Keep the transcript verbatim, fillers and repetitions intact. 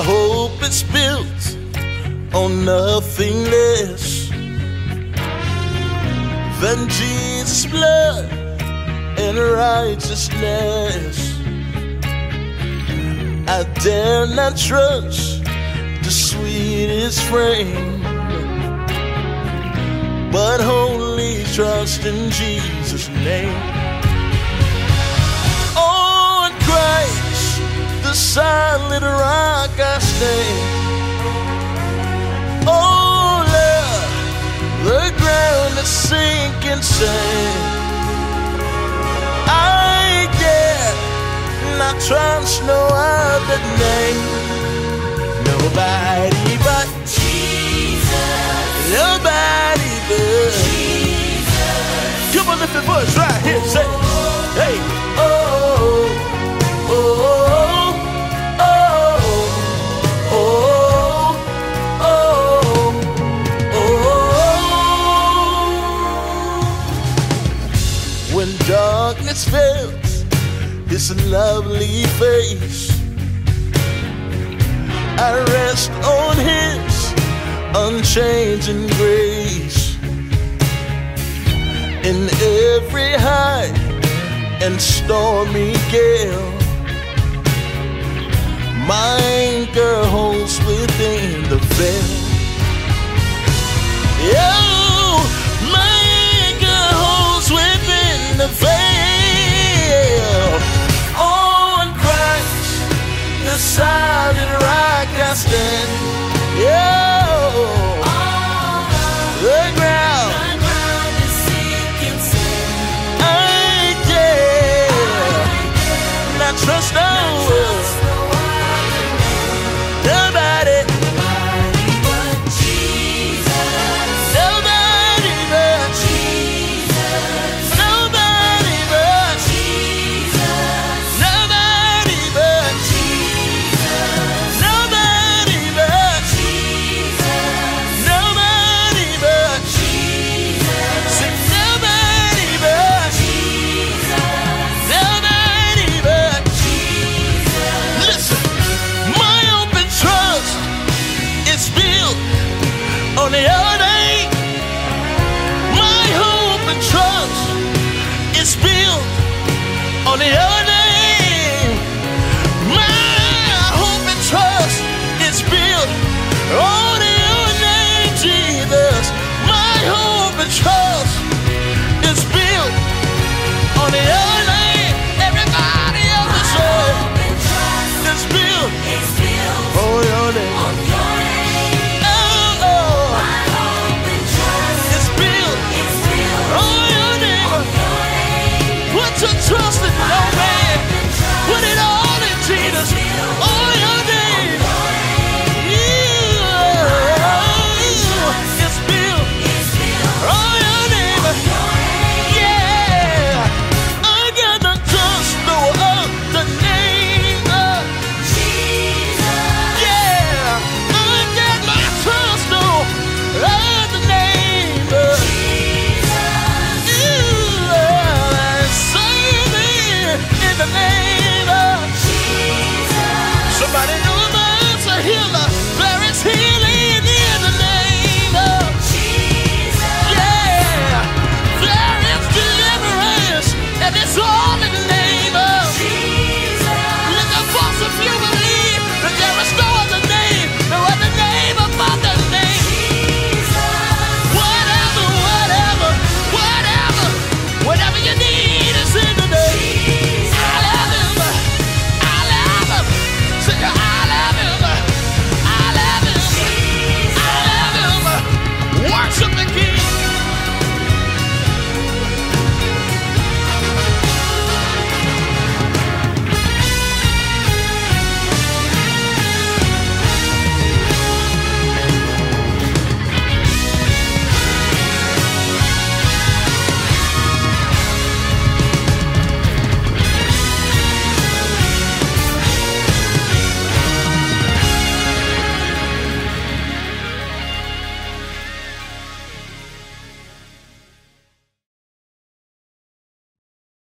hope is built on nothing less than Jesus' blood and righteousness. I dare not trust the sweetest frame, but wholly trust in Jesus' name. On Christ, the solid rock I stand. Oh Lord, the ground is sinking sand. I dare not trust no other name. Nobody but Jesus. Nobody but Jesus. Come on, lift your voice right here. Say, hey, oh, oh, oh, oh, oh, oh, oh. When darkness fails His lovely face, I rest on His unchanging grace. In every high and stormy gale, my anchor holds within the veil. Oh, my anchor holds within the veil. On Christ, the solid rock I stand. Yeah, the ground, the ground is sinking sand. I dare not trust no one, nobody, nobody but Jesus. Nobody but Jesus. Nobody but Jesus. Nobody but Jesus. Nobody but Jesus. Nobody but Jesus. Sing nobody but Jesus. Nobody but Jesus. Listen, my open trust is built on the other name. My hope and trust is built on the other name. My hope and trust is built on the other name, Jesus. My hope and trust